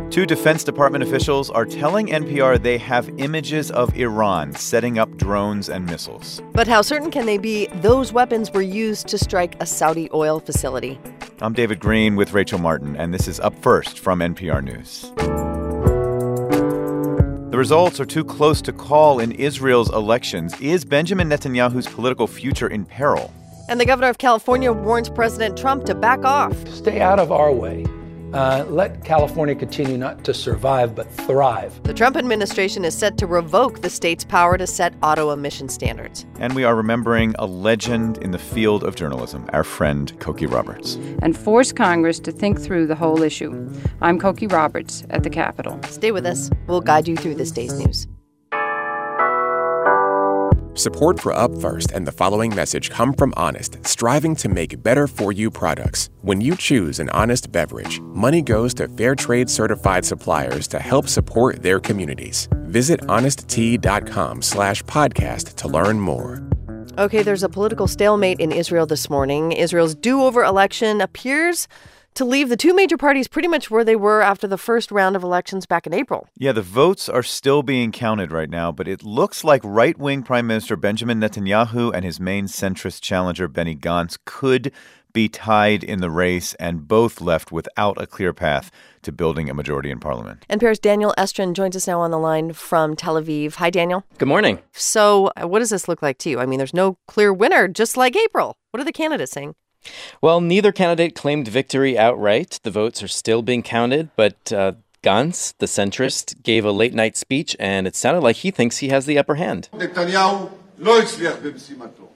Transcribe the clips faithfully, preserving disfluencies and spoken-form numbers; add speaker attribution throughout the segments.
Speaker 1: Two Defense Department officials are telling N P R they have images of Iran setting up drones and missiles.
Speaker 2: But how certain can they be those weapons were used to strike a Saudi oil facility?
Speaker 1: I'm David Green with Rachel Martin, and this is Up First from N P R News. The results are too close to call in Israel's elections. Is Benjamin Netanyahu's political future in peril?
Speaker 2: And the governor of California warns President Trump to back off.
Speaker 3: Stay out of our way. Uh, let California continue not to survive, but thrive.
Speaker 2: The Trump administration is set to revoke the state's power to set auto emission standards.
Speaker 1: And we are remembering a legend in the field of journalism, our friend Cokie Roberts.
Speaker 4: And force Congress to think through the whole issue. I'm Cokie Roberts at the Capitol.
Speaker 2: Stay with us. We'll guide you through this day's news.
Speaker 5: Support for Up First and the following message come from Honest, striving to make better-for-you products. When you choose an Honest beverage, money goes to fair trade certified suppliers to help support their communities. Visit honestt.com slash podcast to learn more.
Speaker 2: Okay, there's a political stalemate in Israel this morning. Israel's do-over election appears to leave the two major parties pretty much where they were after the first round of elections back in April.
Speaker 1: Yeah, the votes are still being counted right now, but it looks like right-wing Prime Minister Benjamin Netanyahu and his main centrist challenger Benny Gantz could be tied in the race and both left without a clear path to building a majority in parliament.
Speaker 2: N P R's Daniel Estrin joins us now on the line from Tel Aviv. Hi, Daniel.
Speaker 6: Good morning.
Speaker 2: So uh, what does this look like to you? I mean, there's no clear winner, just like April. What are the candidates saying?
Speaker 6: Well, neither candidate claimed victory outright. The votes are still being counted, but uh, Gantz, the centrist, gave a late-night speech, and it sounded like he thinks he has the upper hand.
Speaker 7: Netanyahu לא הצליח במשימתו.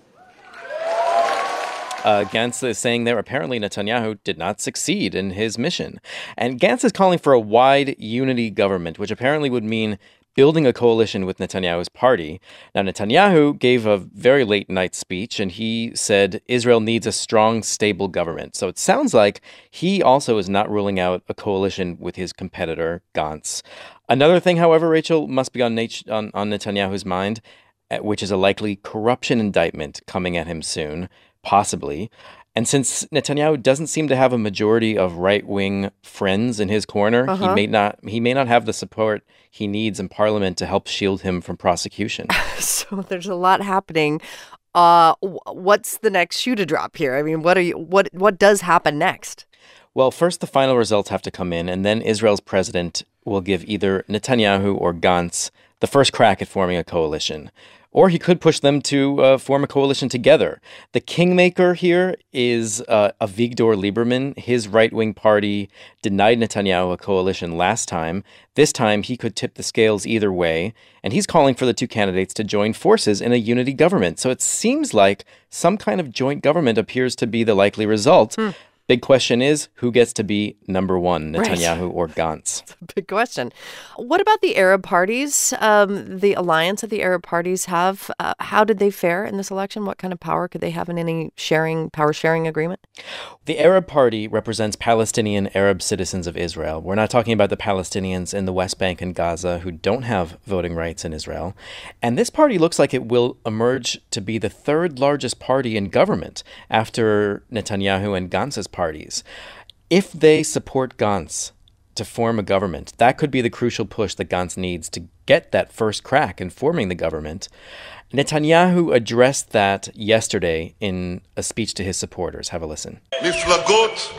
Speaker 6: Uh, Gantz is saying there apparently Netanyahu did not succeed in his mission. And Gantz is calling for a wide unity government, which apparently would mean building a coalition with Netanyahu's party. Now, Netanyahu gave a very late-night speech, and he said Israel needs a strong, stable government. So it sounds like he also is not ruling out a coalition with his competitor, Gantz. Another thing, however, Rachel, must be on, Nat- on, on Netanyahu's mind, which is a likely corruption indictment coming at him soon, possibly. And since Netanyahu doesn't seem to have a majority of right-wing friends in his corner, uh-huh. he may not he may not have the support he needs in Parliament to help shield him from prosecution.
Speaker 2: So there's a lot happening. Uh, what's the next shoe to drop here? I mean, what are you? What what does happen next?
Speaker 6: Well, first the final results have to come in, and then Israel's president will give either Netanyahu or Gantz the first crack at forming a coalition. Or he could push them to uh, form a coalition together. The kingmaker here is uh, Avigdor Lieberman. His right-wing party denied Netanyahu a coalition last time. This time, he could tip the scales either way. And he's calling for the two candidates to join forces in a unity government. So it seems like some kind of joint government appears to be the likely result. Hmm. Big question is, who gets to be number one, Netanyahu
Speaker 2: right.
Speaker 6: or Gantz?
Speaker 2: That's a big question. What about the Arab parties, um, the alliance that the Arab parties have? Uh, how did they fare in this election? What kind of power could they have in any sharing, power sharing agreement?
Speaker 6: The Arab Party represents Palestinian Arab citizens of Israel. We're not talking about the Palestinians in the West Bank and Gaza who don't have voting rights in Israel. And this party looks like it will emerge to be the third largest party in government after Netanyahu and Gantz's parties. If they support Gantz to form a government, that could be the crucial push that Gantz needs to get that first crack in forming the government. Netanyahu addressed that yesterday in a speech to his supporters. Have a listen.
Speaker 7: מפלגות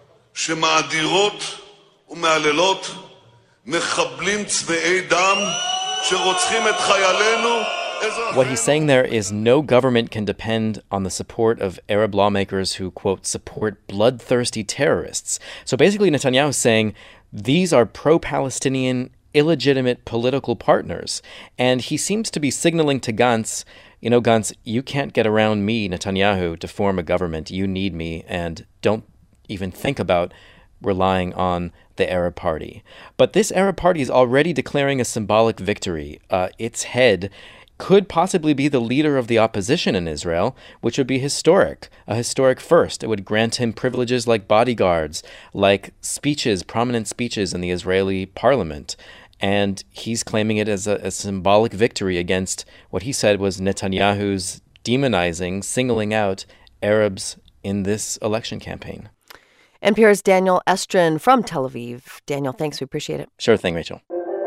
Speaker 7: שמאדירות ומהללות מחבלים צמאי דם שרוצחים את חיילינו.
Speaker 6: What he's saying there is no government can depend on the support of Arab lawmakers who, quote, support bloodthirsty terrorists. So basically Netanyahu is saying these are pro-Palestinian, illegitimate political partners. And he seems to be signaling to Gantz, you know, Gantz, you can't get around me, Netanyahu, to form a government. You need me, and don't even think about relying on the Arab Party. But this Arab Party is already declaring a symbolic victory. Uh, its head could possibly be the leader of the opposition in Israel, which would be historic, a historic first. It would grant him privileges like bodyguards, like speeches, prominent speeches in the Israeli parliament. And he's claiming it as a, a symbolic victory against what he said was Netanyahu's demonizing, singling out Arabs in this election campaign.
Speaker 2: N P R's Daniel Estrin from Tel Aviv. Daniel, thanks. We appreciate it.
Speaker 6: Sure thing, Rachel.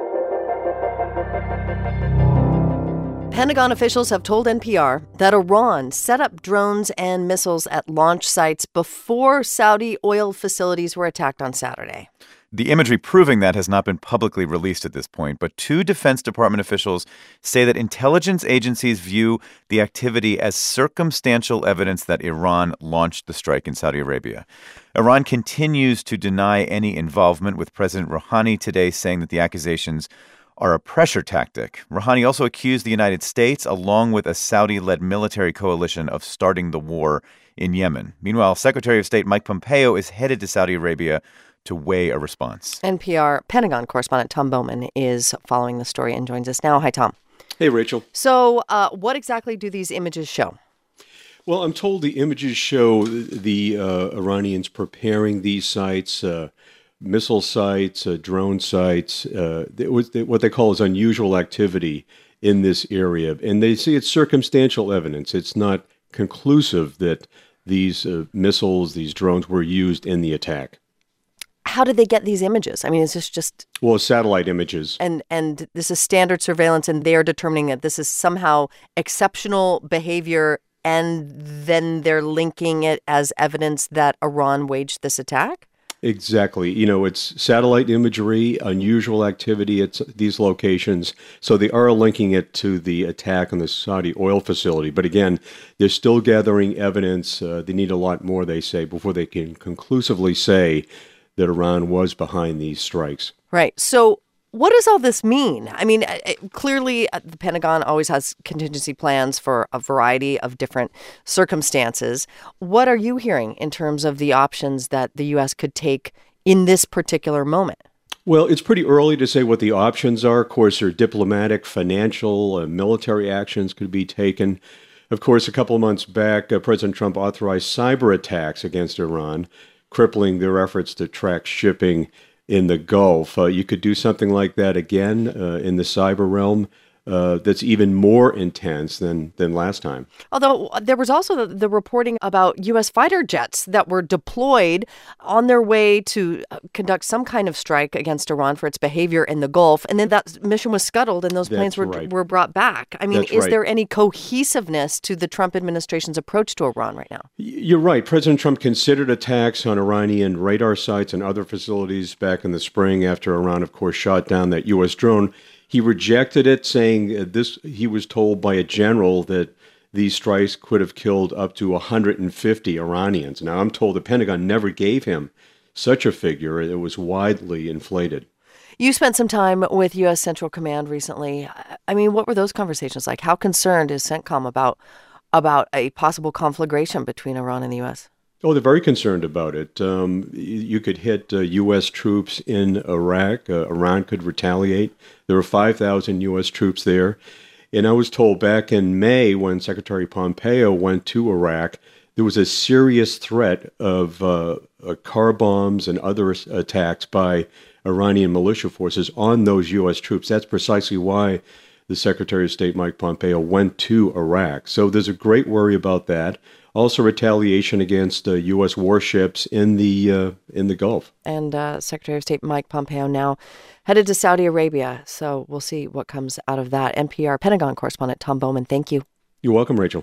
Speaker 2: Pentagon officials have told N P R that Iran set up drones and missiles at launch sites before Saudi oil facilities were attacked on Saturday.
Speaker 1: The imagery proving that has not been publicly released at this point, but two Defense Department officials say that intelligence agencies view the activity as circumstantial evidence that Iran launched the strike in Saudi Arabia. Iran continues to deny any involvement, with President Rouhani today saying that the accusations are a pressure tactic. Rouhani also accused the United States, along with a Saudi-led military coalition, of starting the war in Yemen. Meanwhile, Secretary of State Mike Pompeo is headed to Saudi Arabia to weigh a response.
Speaker 2: N P R Pentagon correspondent Tom Bowman is following the story and joins us now. Hi, Tom.
Speaker 8: Hey, Rachel.
Speaker 2: So uh, what exactly do these images show?
Speaker 8: Well, I'm told the images show the uh, Iranians preparing these sites, uh, missile sites, uh, drone sites. Uh, it was what they call is unusual activity in this area. And they say it's circumstantial evidence. It's not conclusive that these uh, missiles, these drones were used in the attack.
Speaker 2: How did they get these images? I mean, is this just...
Speaker 8: Well, satellite images.
Speaker 2: And and this is standard surveillance, and they are determining that this is somehow exceptional behavior, and then they're linking it as evidence that Iran waged this attack?
Speaker 8: Exactly. You know, it's satellite imagery, unusual activity at these locations. So they are linking it to the attack on the Saudi oil facility. But again, they're still gathering evidence. Uh, they need a lot more, they say, before they can conclusively say that Iran was behind these strikes.
Speaker 2: Right. So what does all this mean? I mean, it, clearly uh, the Pentagon always has contingency plans for a variety of different circumstances. What are you hearing in terms of the options that the U S could take in this particular moment?
Speaker 8: Well, it's pretty early to say what the options are. Of course, there are diplomatic, financial, uh, military actions could be taken. Of course, a couple of months back, uh, President Trump authorized cyber attacks against Iran, crippling their efforts to track shipping in the Gulf. Uh, you could do something like that again uh, in the cyber realm. Uh, that's even more intense than than last time.
Speaker 2: Although there was also the, the reporting about U S fighter jets that were deployed on their way to conduct some kind of strike against Iran for its behavior in the Gulf. And then that mission was scuttled and those planes were
Speaker 8: right.
Speaker 2: were brought back. I mean,
Speaker 8: That's
Speaker 2: is
Speaker 8: right.
Speaker 2: there any cohesiveness to the Trump administration's approach to Iran right now?
Speaker 8: You're right. President Trump considered attacks on Iranian radar sites and other facilities back in the spring after Iran, of course, shot down that U S drone. He rejected it, saying this. He was told by a general that these strikes could have killed up to one hundred fifty Iranians. Now, I'm told the Pentagon never gave him such a figure. It was widely inflated.
Speaker 2: You spent some time with U S Central Command recently. I mean, what were those conversations like? How concerned is CENTCOM about about a possible conflagration between Iran and the U S?
Speaker 8: Oh, they're very concerned about it. Um, you could hit uh, U S troops in Iraq. Uh, Iran could retaliate. There were five thousand U S troops there. And I was told back in May when Secretary Pompeo went to Iraq, there was a serious threat of uh, uh, car bombs and other attacks by Iranian militia forces on those U S troops. That's precisely why the Secretary of State, Mike Pompeo, went to Iraq. So there's a great worry about that. Also, retaliation against uh, U S warships in the uh, in the Gulf.
Speaker 2: And uh, Secretary of State Mike Pompeo now headed to Saudi Arabia. So we'll see what comes out of that. N P R Pentagon correspondent Tom Bowman, thank you.
Speaker 8: You're welcome, Rachel.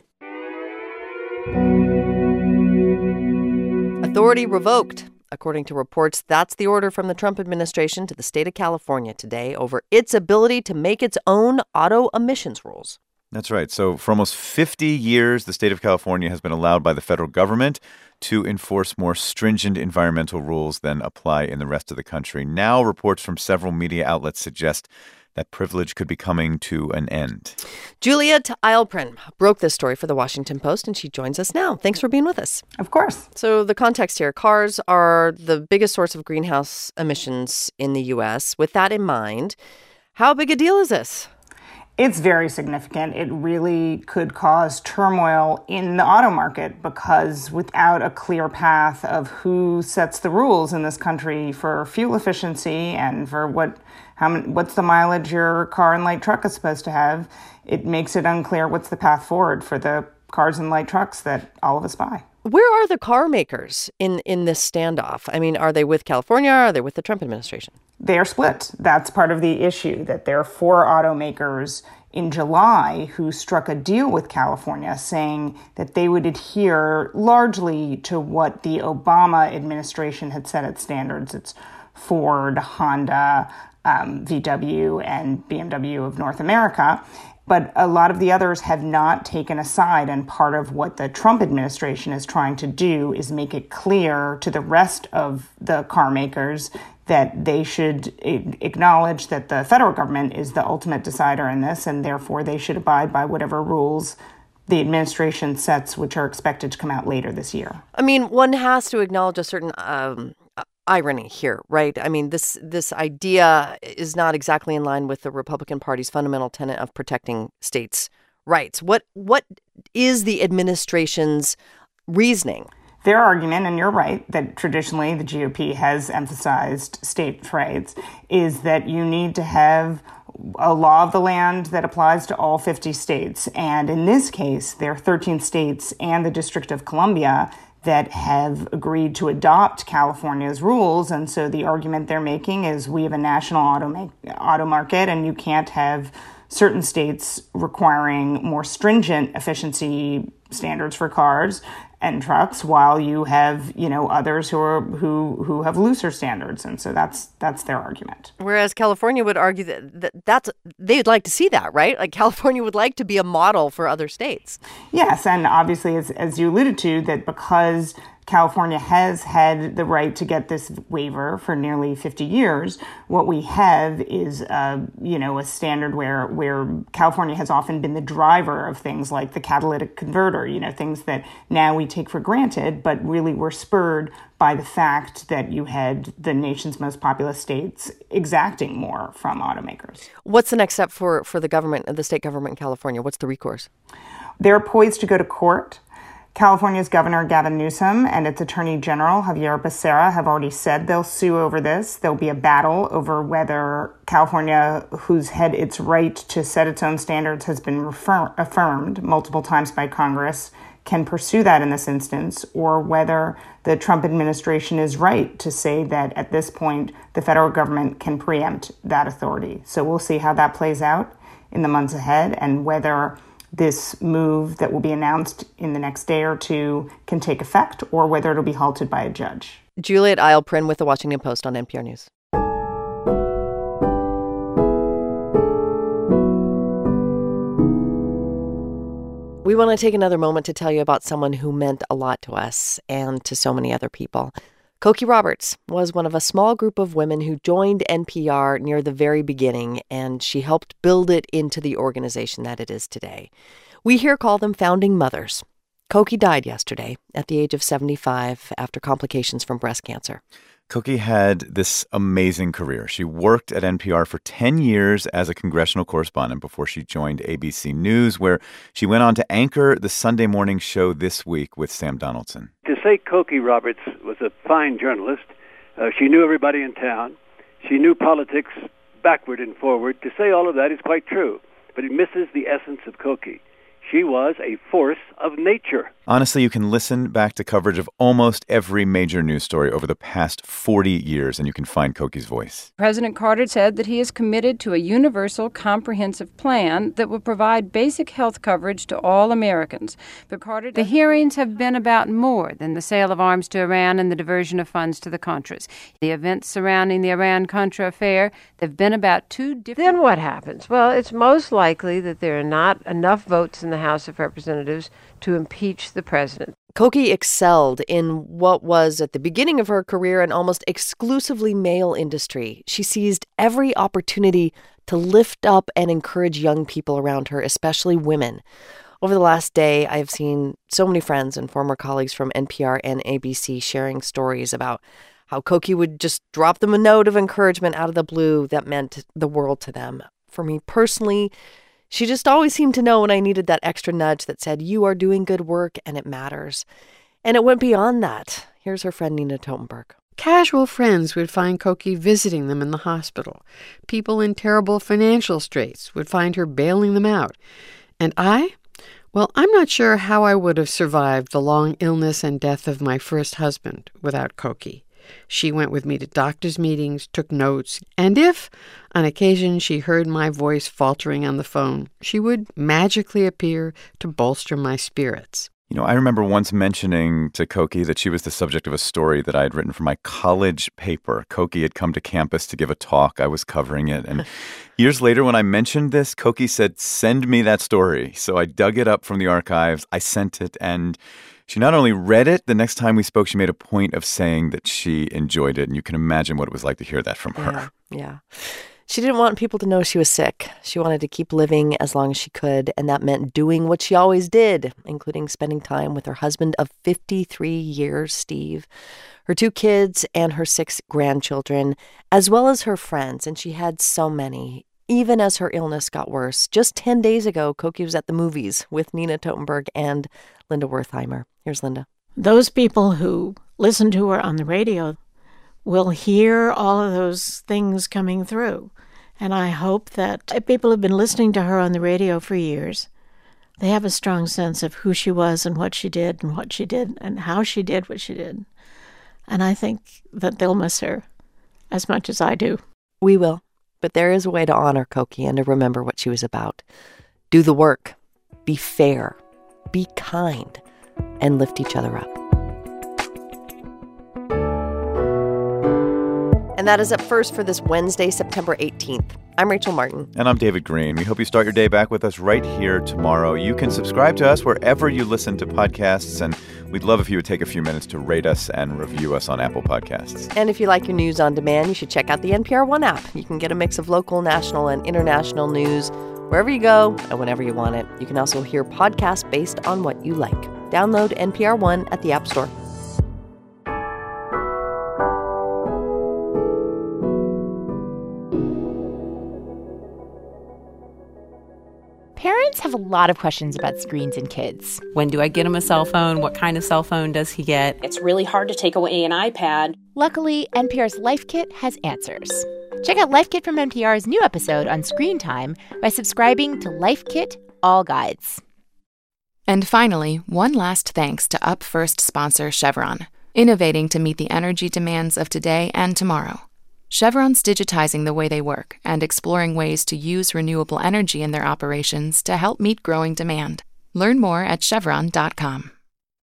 Speaker 2: Authority revoked. According to reports, that's the order from the Trump administration to the state of California today over its ability to make its own auto emissions rules.
Speaker 1: That's right. So for almost fifty years, the state of California has been allowed by the federal government to enforce more stringent environmental rules than apply in the rest of the country. Now, reports from several media outlets suggest that privilege could be coming to an end.
Speaker 2: Juliet Eilprin broke this story for the Washington Post, and she joins us now. Thanks for being with us.
Speaker 9: Of course.
Speaker 2: So the context here, cars are the biggest source of greenhouse emissions in the U S. With that in mind, how big a deal is this?
Speaker 9: It's very significant. It really could cause turmoil in the auto market because without a clear path of who sets the rules in this country for fuel efficiency and for what how many, what's the mileage your car and light truck is supposed to have, it makes it unclear what's the path forward for the cars and light trucks that all of us buy.
Speaker 2: Where are the car makers in, in this standoff? I mean, are they with California? Are they with the Trump administration?
Speaker 9: They're split. That's part of the issue, that there are four automakers in July who struck a deal with California saying that they would adhere largely to what the Obama administration had set as standards. It's Ford, Honda, um, V W, and B M W of North America. But a lot of the others have not taken a side, and part of what the Trump administration is trying to do is make it clear to the rest of the car makers that they should acknowledge that the federal government is the ultimate decider in this, and therefore they should abide by whatever rules the administration sets, which are expected to come out later this year.
Speaker 2: I mean, one has to acknowledge a certain um, irony here, right? I mean, this this idea is not exactly in line with the Republican Party's fundamental tenet of protecting states' rights. What what is the administration's reasoning?
Speaker 9: Their argument, and you're right, that traditionally the G O P has emphasized state rights, is that you need to have a law of the land that applies to all fifty states. And in this case, there are thirteen states and the District of Columbia that have agreed to adopt California's rules. And so the argument they're making is we have a national auto, ma- auto market, and you can't have certain states requiring more stringent efficiency standards for cars and trucks, while you have, you know, others who are who who have looser standards, and so that's that's their argument.
Speaker 2: Whereas California would argue that, that that's they'd like to see that, right? Like California would like to be a model for other states.
Speaker 9: Yes, and obviously, as as you alluded to, that because California has had the right to get this waiver for nearly fifty years. What we have is, uh, you know, a standard where where California has often been the driver of things like the catalytic converter, you know, things that now we take for granted, but really were spurred by the fact that you had the nation's most populous states exacting more from automakers.
Speaker 2: What's the next step for, for the government, the state government in California? What's the recourse?
Speaker 9: They're poised to go to court. California's Governor Gavin Newsom and its Attorney General Javier Becerra have already said they'll sue over this. There'll be a battle over whether California, who's had its right to set its own standards, has been refer- affirmed multiple times by Congress, can pursue that in this instance, or whether the Trump administration is right to say that at this point the federal government can preempt that authority. So we'll see how that plays out in the months ahead, and whether this move that will be announced in the next day or two can take effect, or whether it'll be halted by a judge.
Speaker 2: Juliet Eilperin with The Washington Post on N P R News. We want to take another moment to tell you about someone who meant a lot to us and to so many other people. Cokie Roberts was one of a small group of women who joined N P R near the very beginning, and she helped build it into the organization that it is today. We here call them founding mothers. Cokie died yesterday at the age of seventy-five after complications from breast cancer.
Speaker 1: Cokie had this amazing career. She worked at N P R for ten years as a congressional correspondent before she joined A B C News, where she went on to anchor the Sunday morning show This Week with Sam Donaldson.
Speaker 10: To say Cokie Roberts was a fine journalist, uh, she knew everybody in town. She knew politics backward and forward. To say all of that is quite true, but it misses the essence of Cokie. She was a force of nature.
Speaker 1: Honestly, you can listen back to coverage of almost every major news story over the past forty years, and you can find Cokie's voice.
Speaker 4: President Carter said that he is committed to a universal, comprehensive plan that will provide basic health coverage to all Americans. But Carter, the hearings have been about more than the sale of arms to Iran and the diversion of funds to the Contras. The events surrounding the Iran-Contra affair, they've been about two different...
Speaker 11: Then what happens? Well, it's most likely that there are not enough votes in the House of Representatives to impeach the president.
Speaker 2: Cokie excelled in what was, at the beginning of her career, an almost exclusively male industry. She seized every opportunity to lift up and encourage young people around her, especially women. Over the last day, I have seen so many friends and former colleagues from N P R and A B C sharing stories about how Cokie would just drop them a note of encouragement out of the blue that meant the world to them. For me personally, she just always seemed to know when I needed that extra nudge that said, you are doing good work and it matters. And it went beyond that. Here's her friend Nina Totenberg.
Speaker 12: Casual friends would find Cokie visiting them in the hospital. People in terrible financial straits would find her bailing them out. And I? Well, I'm not sure how I would have survived the long illness and death of my first husband without Cokie. She went with me to doctor's meetings, took notes, and if, on occasion, she heard my voice faltering on the phone, she would magically appear to bolster my spirits.
Speaker 1: You know, I remember once mentioning to Cokie that she was the subject of a story that I had written for my college paper. Cokie had come to campus to give a talk. I was covering it. And years later, when I mentioned this, Cokie said, "Send me that story." So I dug it up from the archives. I sent it. And she not only read it, the next time we spoke, she made a point of saying that she enjoyed it. And you can imagine what it was like to hear that from her.
Speaker 2: Yeah. yeah. She didn't want people to know she was sick. She wanted to keep living as long as she could, and that meant doing what she always did, including spending time with her husband of fifty-three years, Steve, her two kids, and her six grandchildren, as well as her friends, and she had so many, even as her illness got worse. Just ten days ago, Cokie was at the movies with Nina Totenberg and Linda Wertheimer. Here's Linda.
Speaker 13: Those people who listen to her on the radio will hear all of those things coming through. And I hope that if people have been listening to her on the radio for years, they have a strong sense of who she was and what she did and what she did and how she did what she did. And I think that they'll miss her as much as I do.
Speaker 2: We will. But there is a way to honor Cokie and to remember what she was about. Do the work. Be fair. Be kind. And lift each other up. And that is Up First for this Wednesday, September eighteenth. I'm Rachel Martin.
Speaker 1: And I'm David Green. We hope you start your day back with us right here tomorrow. You can subscribe to us wherever you listen to podcasts, and we'd love if you would take a few minutes to rate us and review us on Apple Podcasts.
Speaker 2: And if you like your news on demand, you should check out the N P R One app. You can get a mix of local, national, and international news wherever you go and whenever you want it. You can also hear podcasts based on what you like. Download N P R One at the App Store.
Speaker 14: Parents have a lot of questions about screens and kids.
Speaker 15: When do I get him a cell phone? What kind of cell phone does he get?
Speaker 16: It's really hard to take away an iPad.
Speaker 14: Luckily, N P R's Life Kit has answers. Check out Life Kit from N P R's new episode on screen time by subscribing to Life Kit All Guides.
Speaker 17: And finally, one last thanks to Up First sponsor Chevron, innovating to meet the energy demands of today and tomorrow. Chevron's digitizing the way they work and exploring ways to use renewable energy in their operations to help meet growing demand. Learn more at chevron dot com.